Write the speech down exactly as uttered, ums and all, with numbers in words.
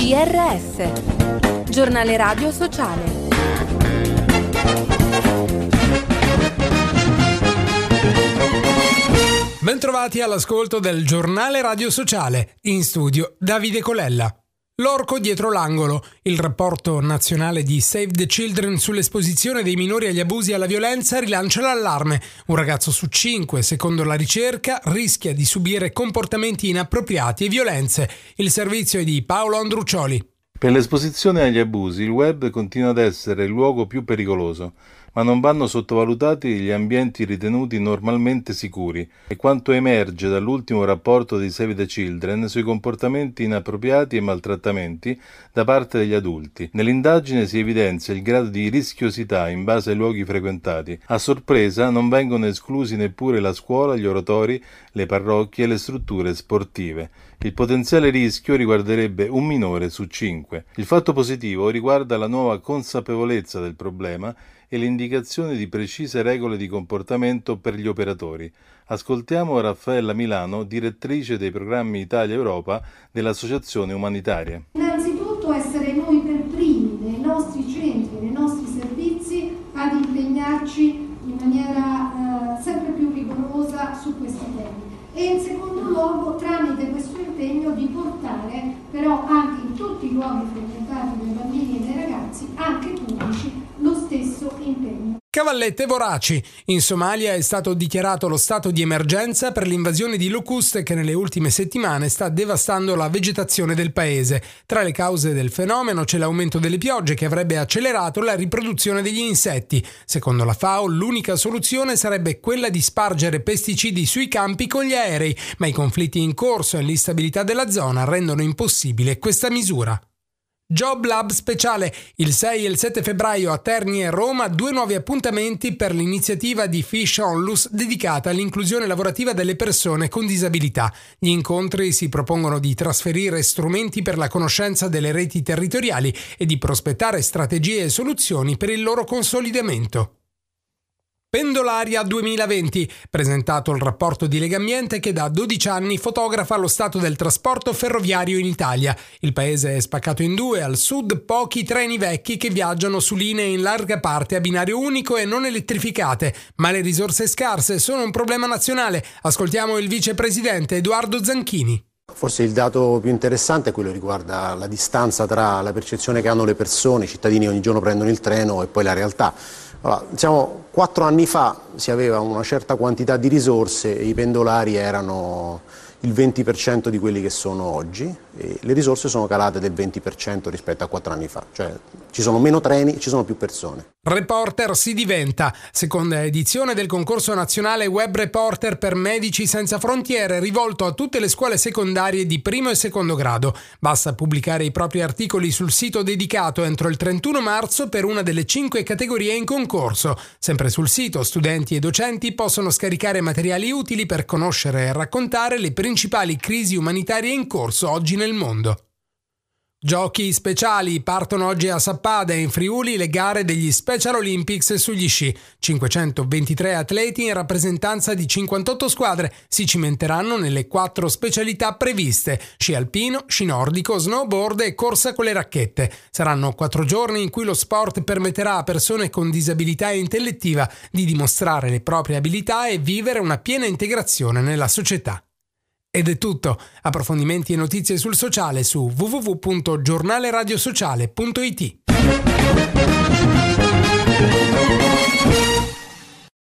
G R S, Giornale Radio Sociale. Bentrovati all'ascolto del Giornale Radio Sociale, in studio Davide Colella. L'orco dietro l'angolo, il rapporto nazionale di Save the Children sull'esposizione dei minori agli abusi e alla violenza rilancia l'allarme. Un ragazzo su cinque, secondo la ricerca, rischia di subire comportamenti inappropriati e violenze. Il servizio è di Paolo Andruccioli. Per l'esposizione agli abusi, il web continua ad essere il luogo più pericoloso, ma non vanno sottovalutati gli ambienti ritenuti normalmente sicuri e quanto emerge dall'ultimo rapporto di Save the Children sui comportamenti inappropriati e maltrattamenti da parte degli adulti. Nell'indagine si evidenzia il grado di rischiosità in base ai luoghi frequentati. A sorpresa non vengono esclusi neppure la scuola, gli oratori, le parrocchie e le strutture sportive. Il potenziale rischio riguarderebbe un minore su cinque. Il fatto positivo riguarda la nuova consapevolezza del problema e l'indicazione di precise regole di comportamento per gli operatori. Ascoltiamo Raffaella Milano, direttrice dei programmi Italia-Europa dell'Associazione Umanitaria. Innanzitutto essere noi per primi, nei nostri centri, nei nostri servizi, ad impegnarci in maniera eh, sempre più rigorosa su questi temi. E in secondo luogo, tramite questo impegno, di portare però anche in tutti i luoghi frequentati dai bambini e dai ragazzi, anche pubblici, lo stesso impegno. Cavallette voraci. In Somalia è stato dichiarato lo stato di emergenza per l'invasione di locuste che nelle ultime settimane sta devastando la vegetazione del paese. Tra le cause del fenomeno c'è l'aumento delle piogge che avrebbe accelerato la riproduzione degli insetti. Secondo la FAO, l'unica soluzione sarebbe quella di spargere pesticidi sui campi con gli aerei, ma i conflitti in corso e l'instabilità della zona rendono impossibile questa misura. Job Lab speciale. Il sei e il sette febbraio a Terni e Roma due nuovi appuntamenti per l'iniziativa di Fish Onlus dedicata all'inclusione lavorativa delle persone con disabilità. Gli incontri si propongono di trasferire strumenti per la conoscenza delle reti territoriali e di prospettare strategie e soluzioni per il loro consolidamento. Pendolaria duemilaventi, presentato il rapporto di Legambiente che da dodici anni fotografa lo stato del trasporto ferroviario in Italia. Il paese è spaccato in due, al sud pochi treni vecchi che viaggiano su linee in larga parte a binario unico e non elettrificate, ma le risorse scarse sono un problema nazionale. Ascoltiamo il vicepresidente Edoardo Zanchini. Forse il dato più interessante è quello che riguarda la distanza tra la percezione che hanno le persone, i cittadini ogni giorno prendono il treno e poi la realtà. Allora, diciamo, quattro anni fa si aveva una certa quantità di risorse e i pendolari erano il venti per cento di quelli che sono oggi e le risorse sono calate del venti per cento rispetto a quattro anni fa, cioè ci sono meno treni, ci sono più persone. Reporter si diventa. Seconda edizione del concorso nazionale Web Reporter per Medici Senza Frontiere, rivolto a tutte le scuole secondarie di primo e secondo grado. Basta pubblicare i propri articoli sul sito dedicato entro il trentuno marzo per una delle cinque categorie in concorso. Sempre sul sito, studenti e docenti possono scaricare materiali utili per conoscere e raccontare le principali crisi umanitarie in corso oggi nel mondo. Giochi speciali. Partono oggi a Sappada e in Friuli le gare degli Special Olympics sugli sci. cinquecentoventitré atleti in rappresentanza di cinquantotto squadre si cimenteranno nelle quattro specialità previste: sci alpino, sci nordico, snowboard e corsa con le racchette. Saranno quattro giorni in cui lo sport permetterà a persone con disabilità intellettiva di dimostrare le proprie abilità e vivere una piena integrazione nella società. Ed è tutto. Approfondimenti e notizie sul sociale su w w w punto giornaleradiosociale punto i t.